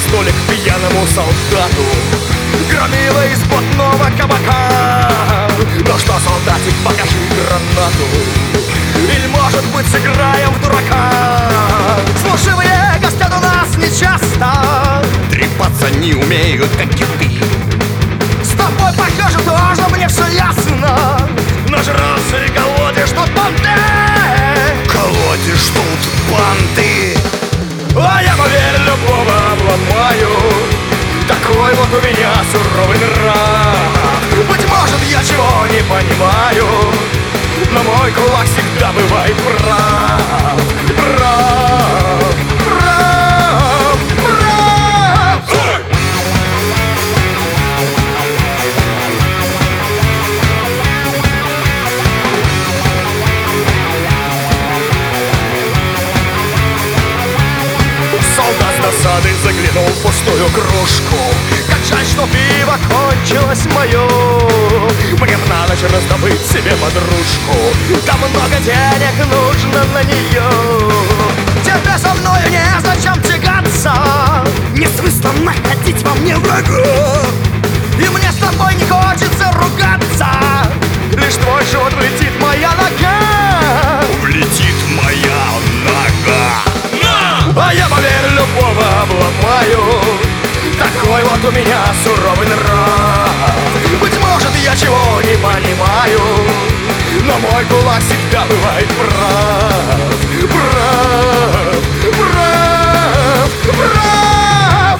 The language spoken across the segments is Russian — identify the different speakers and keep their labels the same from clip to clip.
Speaker 1: столик пьяному солдату, громила из блатного кабака. Ну что, солдатик, покажи гранату, или, может быть, сыграем в дурака? Служивые гостят у нас нечасто, трепаться не умеют, как киты. С тобой, похоже, тоже мне все ясно. Нажрался и колодишь тут понты. Колодишь тут понты. А я, поверь, любого обломаю. Такой вот у меня суровый нрав. Быть может, я чего не понимаю, но мой кулак всегда бывает прав. Прав, прав, прав. Солдат с досады заглянул в пустую кружку. Как жаль, что пиво кончилось мое. Мне б на ночь раздобыть себе подружку. Там много денег нужно на нее. Тебе со мною незачем тягаться. Нет смысла находить во мне врага. И мне с тобой не хочется ругаться. Лишь твой живот влетит моя нога. Влетит моя нога. А я, поверь, любого обломаю. Такой вот у меня суровый нрав. Быть может, я чего не понимаю, но мой кулак всегда бывает прав. Прав, прав, прав.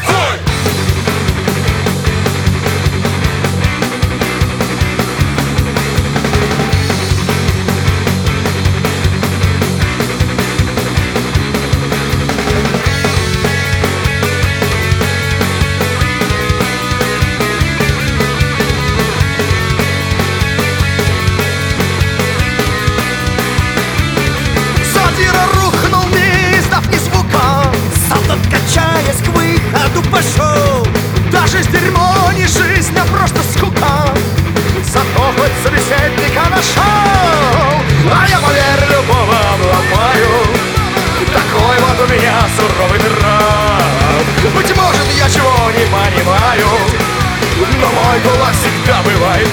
Speaker 1: Рухнул, не издав ни звука. Солдат, качаясь, к выходу пошел. Даже с дерьмо не жизнь, а просто скука. Зато хоть собеседника нашел. А я, поверь, любого обломаю. Такой вот у меня суровый нрав. Быть может, я чего не понимаю, но мой кулак всегда бывает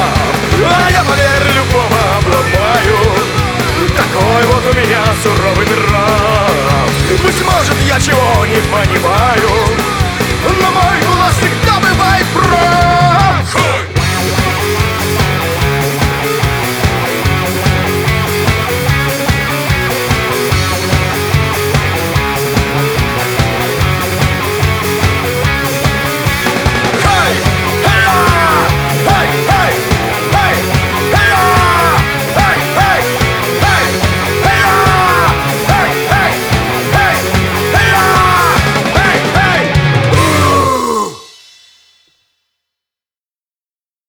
Speaker 1: прав. А я, поверь, любого обломаю. Такой вот у меня суровый нрав.